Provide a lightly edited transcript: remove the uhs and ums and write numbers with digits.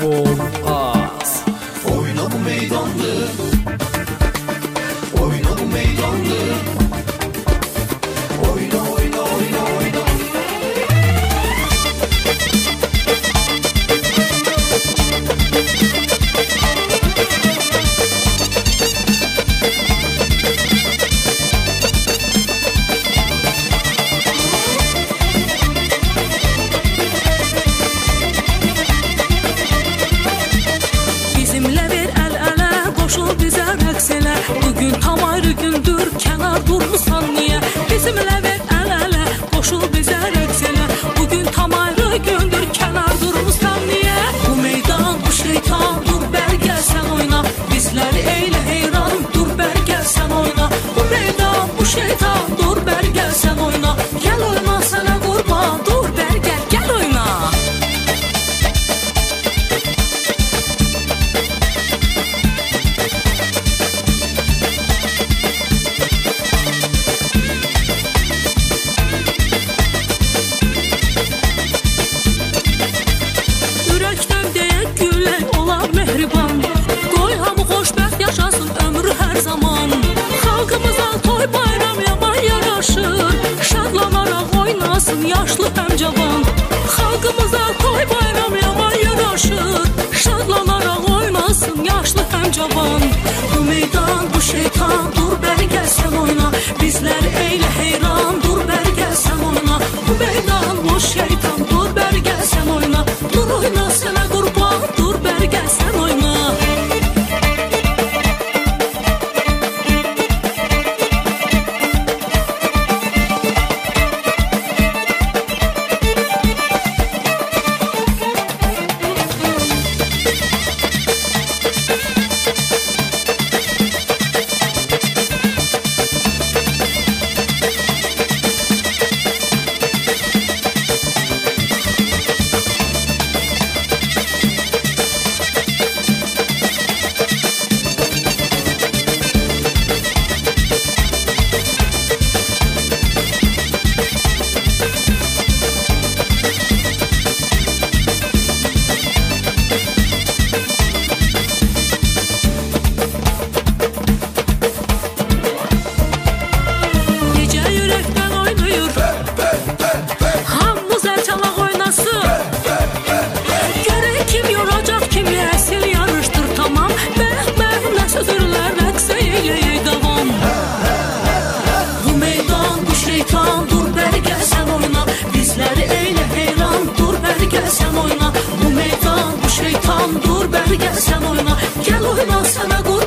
olmaz. Oyna bu meydanlı, oyna bu meydanlı. Oyna, oyna, oyna, oyna. Bugün tam ayrı gündür, kenar durmusan niye? Bizimle ver el ele, koşul bize reks ele. Bugün tam ayrı gündür, kenar durmusan niye? Bu meydan, bu şeytan, dur ber gel sen oyna. Bizleri eyle heyran, dur ber gel sen oyna. Bu meydan, bu şeytan, dur ber gel sen oyna. Gel oyna sana kurban, dur ber gel, gel oyna. Qoy hamı xoşbəxt yaşasın ömrü hər zaman. Xalqımıza toy bayram yaman yaraşır. Şadlanaraq oynasın yaşlı həm cavan. Xalqımıza toy bayram yaman yaraşır. Şadlanaraq oynasın yaşlı həm cavan. Bu meydan, bu şeytan, dur bəri gəl sən oyna. Bizləri eylə heyran, dur bəri gəl sən oyna. Bu meydan, bu şeytan, dur bəri gəl sən oyna. Dur oyna sənə qurban, dur bəri gəl sən oyna. Dur bəri gəl sən oyna, gəl oyna sənə qoy.